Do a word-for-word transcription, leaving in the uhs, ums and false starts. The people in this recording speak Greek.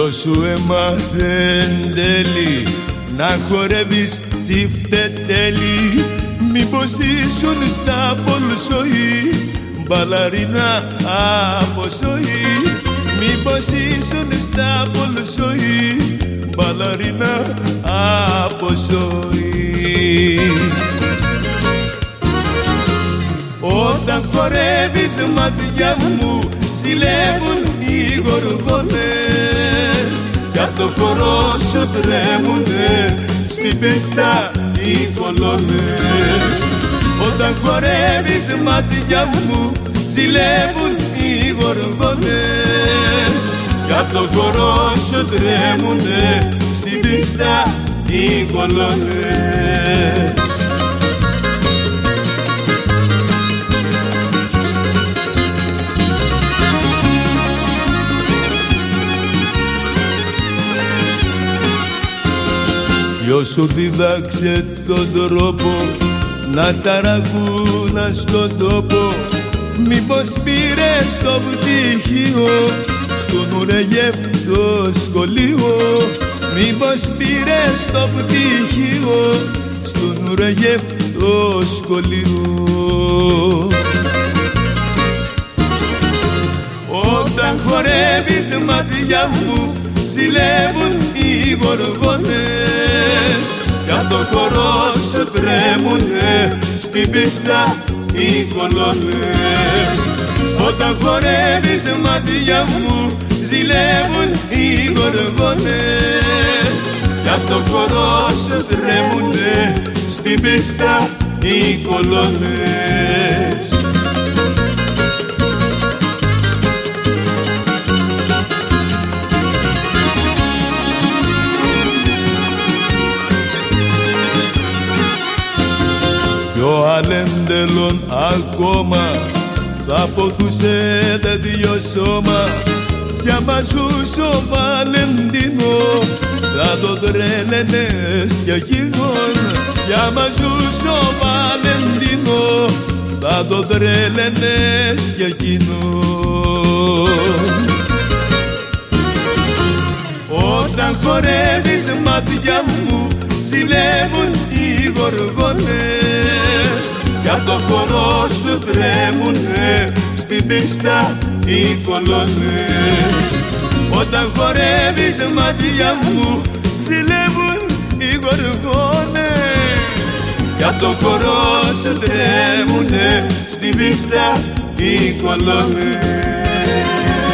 Ποιος σου έμαθε εν τέλει να χορεύεις τσιφτετέλη? Μήπως ήσουν στα Πολσοή μπαλαρίνα από ζωή? Μήπως ήσουν στα Πολσοή μπαλαρίνα από ζωή? Όταν χορεύεις μάτια μου ζηλεύουν οι γοργόνες κι απ' το χορό σου τρέμουνε στην πίστα οι κολόνες. Όταν χορεύεις μάτια μου ζηλεύουν οι γοργόνες κι απ' το χορό σου τρέμουνε στην πίστα οι κολόνες. Ποιος σου δίδαξε τον τρόπο να ταρακούνα στον τόπο? Μήπως πήρες το πτυχίο στο Νουρεγεφ το σχολείο? Μήπως πήρες το πτυχίο στο Νουρεγεφ το σχολείο? Όταν χορεύεις μάτια μου ζηλεύουν οι γοργόνες κι απ' το χορό σου τρέμουνε στην πίστα οι κολόνες. Όταν χορεύεις μάτια μου ζηλεύουν οι γοργόνες κι απ' το χορό σου τρέμουνε στην πίστα οι κολόνες. Κι ο Αλέντελον ακόμα θα ποθούσε τέτοιο σώμα κι άμα ζούσε ο Βαλεντίνο θα το τρέλαινες κι εκείνον. Κι άμα ζούσε ο Βαλεντίνο θα το τρέλαινες κι εκείνον. Όταν χορεύεις μάτια μου ζηλεύουν οι γοργόνες κι απ' το χορό σου τρέμουνε στην πίστα οι κολόνες. Όταν χορεύεις μάτια μου ζηλεύουν οι γοργόνες κι απ' το χορό σου τρέμουνε στην πίστα οι κολόνες.